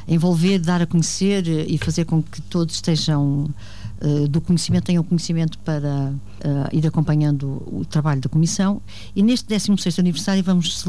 envolver, dar a conhecer e fazer com que todos estejam do conhecimento, tenham conhecimento para ir acompanhando o trabalho da Comissão. E neste 16º aniversário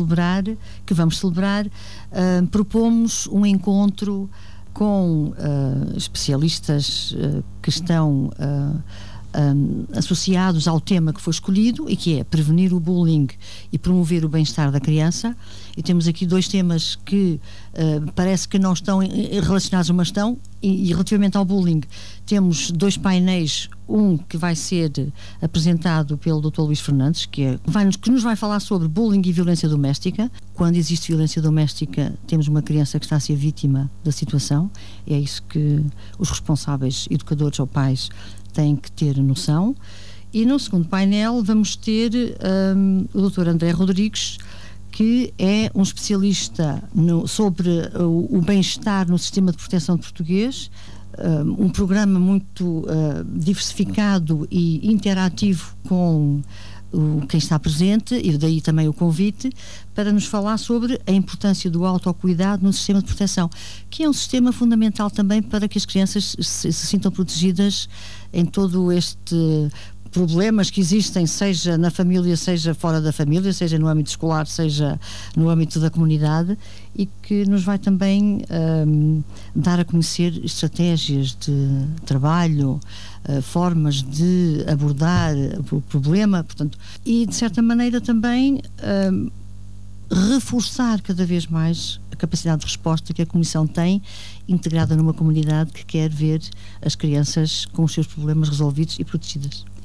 propomos um encontro com especialistas que estão associados ao tema que foi escolhido, e que é prevenir o bullying e promover o bem-estar da criança. E temos aqui 2 temas que parece que não estão relacionados, mas estão. E relativamente ao bullying, temos 2 painéis, um que vai ser apresentado pelo Dr. Luís Fernandes, que nos vai falar sobre bullying e violência doméstica. Quando existe violência doméstica, temos uma criança que está a ser vítima da situação. É isso que os responsáveis, educadores ou pais, têm que ter noção. E no segundo painel vamos ter o Dr. André Rodrigues, que é um especialista sobre o bem-estar no sistema de proteção de português, um programa muito diversificado e interativo com quem está presente, e daí também o convite para nos falar sobre a importância do autocuidado no sistema de proteção, que é um sistema fundamental também para que as crianças se sintam protegidas em todo este problemas que existem, seja na família, seja fora da família, seja no âmbito escolar, seja no âmbito da comunidade, e que nos vai também dar a conhecer estratégias de trabalho, formas de abordar o problema, portanto, e de certa maneira também reforçar cada vez mais a capacidade de resposta que a Comissão tem, integrada numa comunidade que quer ver as crianças com os seus problemas resolvidos e protegidas.